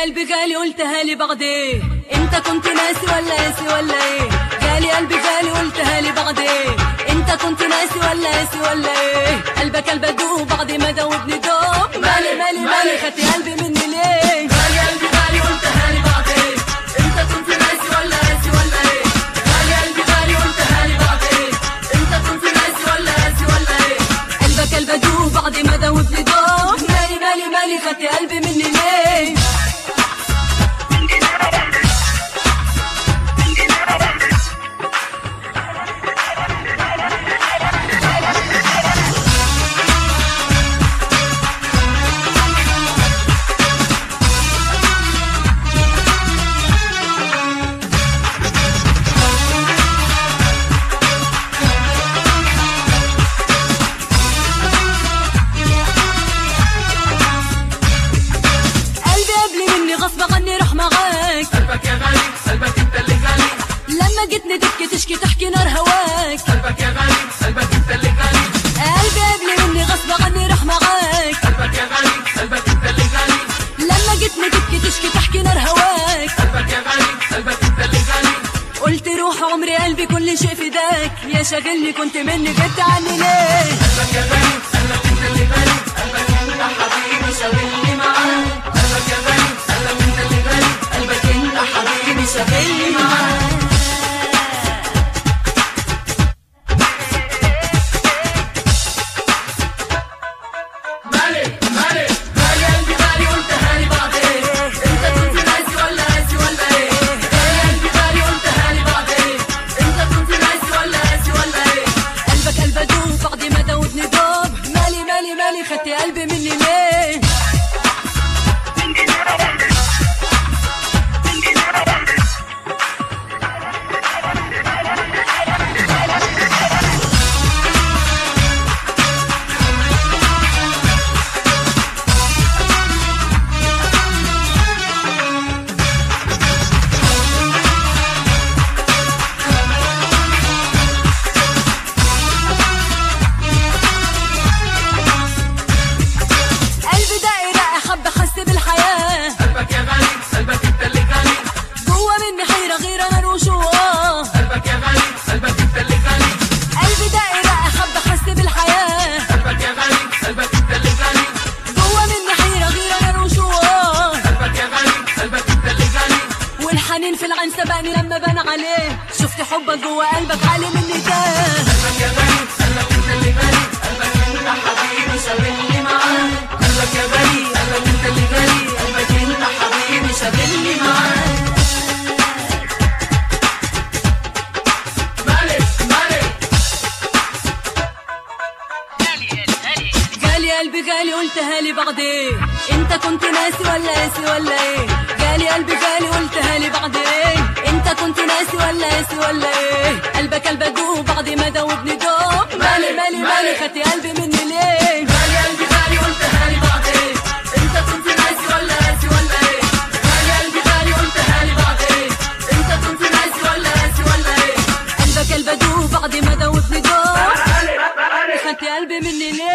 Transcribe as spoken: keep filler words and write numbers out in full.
قلبي غالي قلتها لي بعدين، انت كنت ناسي ولا قاسي ولا ايه؟ غالي قلبي غالي قلتها لي بعدين، انت كنت ناسي ولا قاسي ولا ايه؟ قلبك قلب ادوب بعد ما دوبني دوب. مالي مالي مالي خدت قلبي مني ليه؟ غالي قلبي غالي قلتها لي بعدين، انت كنت ناسي ولا قاسي ولا ايه؟ غالي قلبي غالي قلتها لي بعدين، انت كنت ناسي ولا قاسي ولا ايه؟ قلبك قلب ادوب بعد ما دوبني دوب. مالي مالي مالي خدت قلبي مني ليه؟ غصب عني راح معاك، قلبك يا غالي قلبك انت اللي غالي، لما جيتني تبكي تشكي تحكي نار هواك. قلبك يا غالي قلبك انت اللي غالي، قلبي قبل مني غصب عني راح معاك. قلبك يا غالي قلبك انت اللي غالي، لما جيتني تبكي تشكي تحكي نار هواك. قلبك يا غالي قلبك انت اللي غالي، قلت روح عمري قلبي كل شيء فداك، يا شاغلني كنت مني جبت عني ليه؟ قلبك يا غالي قلبك انت اللي غالي، قلبك انت حبيبي شاغلني معاك، قلبك يا غالي قلبك انت اللي غالي، قلبك انت حبيبي شاغلني معاك. خدت قلبي مني ليه؟ في العين سبقني لما بان عليه، شفت حبك جوا قلبك عالي مني تاه. قلبك يا غالي قلبك انت اللي غالي، قلبك انت حبيبي شاغلني معاك، قلبك يا غالي قلبك انت اللي غالي، قلبك انت حبيبي شاغلني معاك. مالك مالك غالي قلبي غالي قلتها لي بعدين، انت كنت ناسي ولا قاسي ولا ايه؟ غالي قلبي غالي قلتها لي بعدين، انت كنت ناسي ولا قاسي ولا ايه؟ قلبك قلب ادوب بعد ما دوبني دوب. مالي مالي مالي خدت قلبي مني ليه؟ غالي قلبي غالي قلتها لي بعدين، انت كنت ناسي ولا قاسي ولا ايه؟ غالي قلبي غالي قلتها لي بعدين، انت كنت ناسي ولا قاسي ولا ايه؟ قلبك قلب ادوب بعد ما دوبني دوب. خدت قلبي مني ليه؟